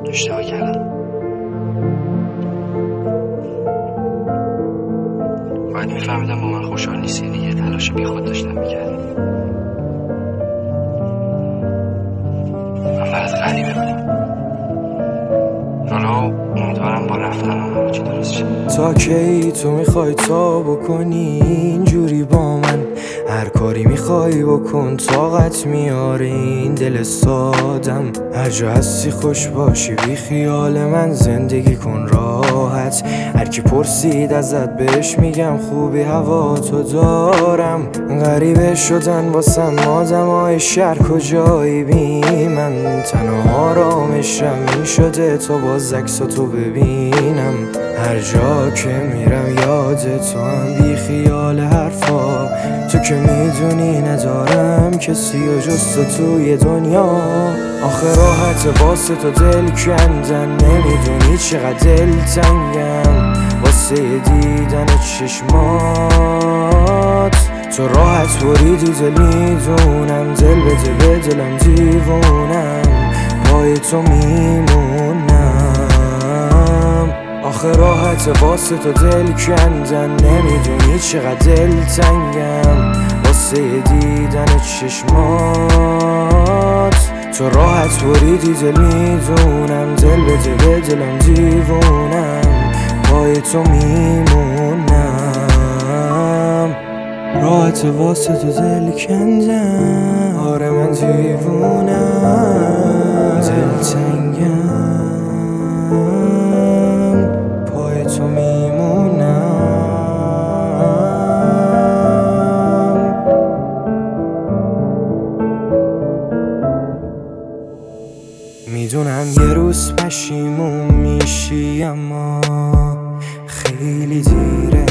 اشتباه کردم. باید میفهمیدم با من خوشحال نیستی دیگه. تلاش بی خود داشتم میکردم. من برات غریبه بودم. حالا امیدوارم با رفتنم همه چی درست شد. تا کی تو میخوای تا بکنی اینجوری با من؟ هر کاری میخوای بکن، طاقت میاره این دل سادم. هر جا هستی خوش باشی، بی خیال من زندگی کن راحت. هر کی پرسید ازت بهش میگم خوبی هوا تو دارم. غریبه شدن واسم آدمای شهر کجایی بی من؟ تنها آرامشم این شده تا باز عکساتو ببینم. هر جا که میرم یاد تو هم، بی خیال حرفا. تو که میدونی ندارم کسی و جز تو توی دنیا. آخه راحت واسه تو دل کندن، نمیدونی چقدر دلتنگم واسه دیدن چشمات. تو راحت بریدی دل، میدونم دل بده به دلم دیوونم، پای تو میمونم. آخه راحت واسه تو دل کندن، نمیدونی چقدر دلتنگم واسه دیدن چشمات. تو راحت بریدی دل، میدونم دل بده به دلم دیوونم، پای تو میمونم. راحت واسه تو دل کندم، آره من دیوونم، دلتنگم، پای تو میمونم. میدونم یه روز پشیمون میشی، اما خیلی دیره.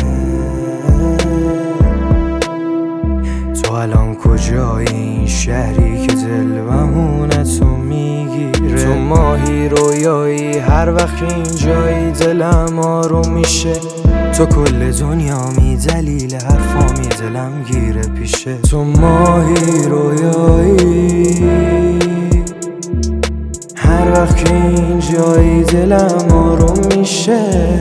تو الان کجایی این شهری که دل بهونتو میگیره؟ تو ماهی رویایی هر وقت که اینجایی دلم آروم میشه. تو کل دنیا می دلیل حرفامی دلم گیره پیشه. تو ماهی رویایی هر وقت که اینجایی دلم آروم میشه.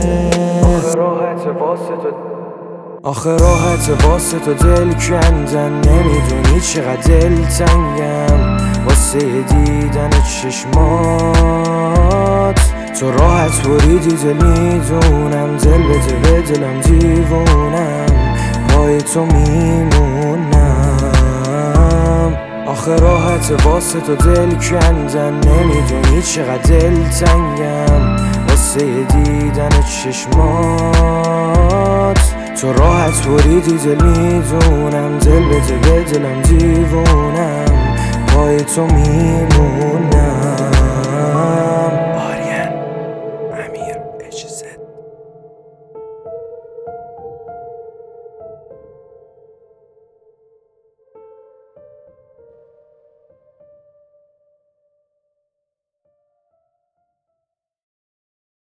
آخه راحت واسه تو دل کندن، نمیدونی چقدر دلتنگم واسه دیدن چشمات. تو راحت بریدی دل، میدونم دل بده به دلم دیوونم، پای تو میمونم. آخه راحت واسه تو دل کندن، نمیدونی چقدر دلتنگم واسه دیدن چشمات. تو راحت بریدی دل، میدونم دل بده به دلم دیوونم، پای تو میمونم.